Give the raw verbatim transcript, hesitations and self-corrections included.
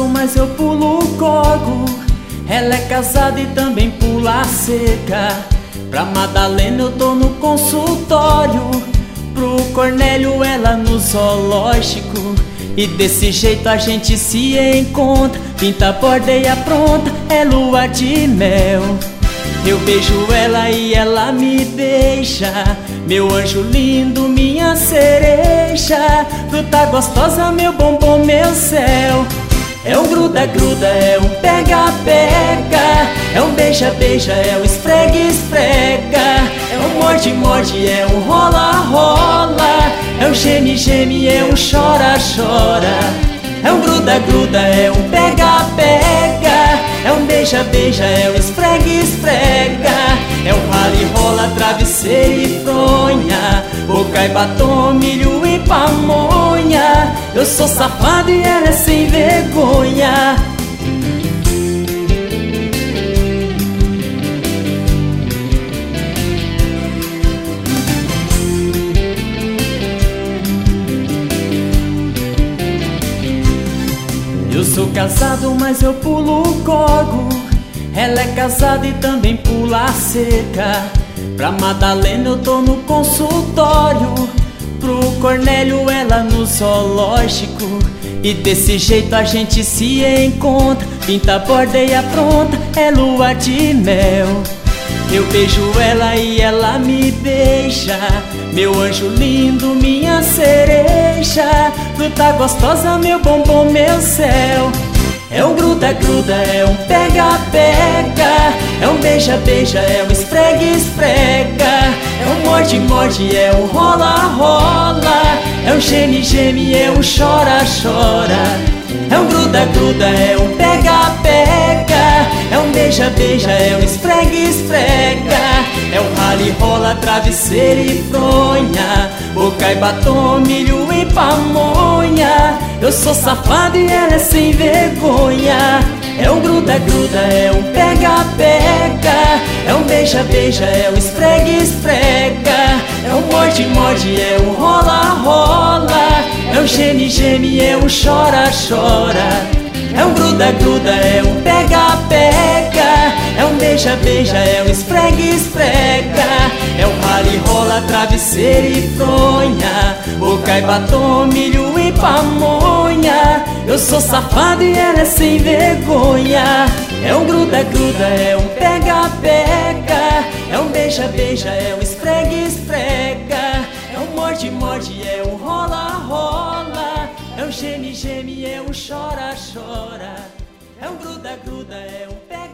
mas eu pulo o corgo. Ela é casada e também pula a cerca. Pra Madalena eu tô no consultório, pro Cornélio ela no zoológico. E desse jeito a gente se encontra, pinta a borda e apronta, é lua de mel. Eu beijo ela e ela me deixa, meu anjo lindo, minha cereja, fruta gostosa, meu bombom, meu céu. É um gruda-gruda, é um pega-pega, é um beija-beija, é um esfrega-esfrega, é um morde-morde, é um rola-rola, é um geme-geme, é um chora-chora. É um gruda-gruda, é um pega-pega, é um beija-beija, é um esfrega-esfrega, é um rala-rola, travesseiro e fronha, boca e batom, milho e pamonha. Eu sou safado e ela é sem vergonha. Eu sou casado, mas eu pulo o corgo. Ela é casada e também pula a cerca. Pra Madalena eu tô no consultório, pro Cornélio ela no zoológico. E desse jeito a gente se encontra, pinta a borda e apronta, é lua de mel. Eu beijo ela e ela me beija, meu anjo lindo, minha cereja, fruta gostosa, meu bombom, meu céu. É um gruda-gruda, é um pega-pega, é um beija-beija, é um esfrega-esfrega, é um morde-morde, é um rola-rola, é um geme-geme, é um chora-chora. É um gruda-gruda, é um pega-pega, é um beija-beija, é um esfrega-esfrega, é um rala-rola, travesseiro e fronha, boca e batom, milho e pamonha. Eu sou safado e ela é sem vergonha. É um gruda-gruda, é um pega-pega, é um beija-beija, é um esfrega-esfrega, é um morde-morde, é um rola-rola, é um geme-geme, é um chora-chora. É um gruda-gruda, é um pega-pega, é um beija-beija, é um esfrega-esfrega, é um rala-rola, travesseiro e fronha, boca e batom, milho e pamonha. Eu sou safado e ela é sem vergonha. É um gruda-gruda, é um pega-pega, é um beija-beija, é um esfrega-esfrega, é um morde-morde, é um rola-rola, é um geme-geme, é um chora-chora. É um gruda-gruda, é um pega